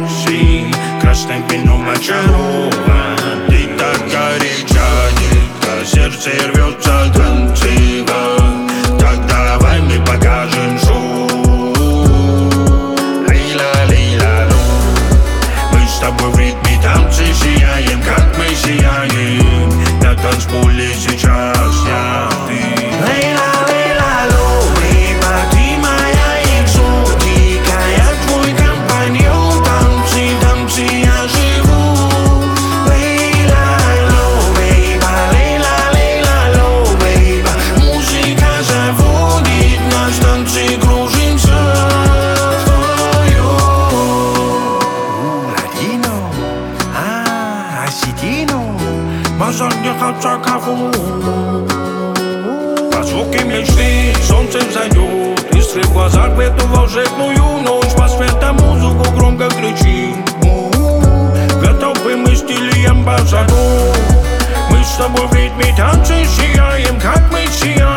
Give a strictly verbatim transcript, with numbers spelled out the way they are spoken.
такси, красным вином очарован. Ты так горяча, детка, сердце рвется танцевать. Так давай мы покажем шоу. Лейла, лейла, лу. Мы с тобой в ритме танцы сияем, как мы сияем. На танцполе сейчас я, ты. Лейла, лейла, лу, бейба, ты моя экзотика. Я твой компаньон, танцы, танцы, я живу. Лейла, лу, бейба, лейла, лейла, лу, бейба. Музыка заводит нас, танцы, кружимся с тобою. Latino, а, осетину, базар не хочу кого. По звуке мечты солнце взойдет, искры в глазах в эту волшебную ночь. По свету музыку громко кричим. Готовы мы стилем базару. Мы с тобой в ритме танцы сияем, как мы сияем.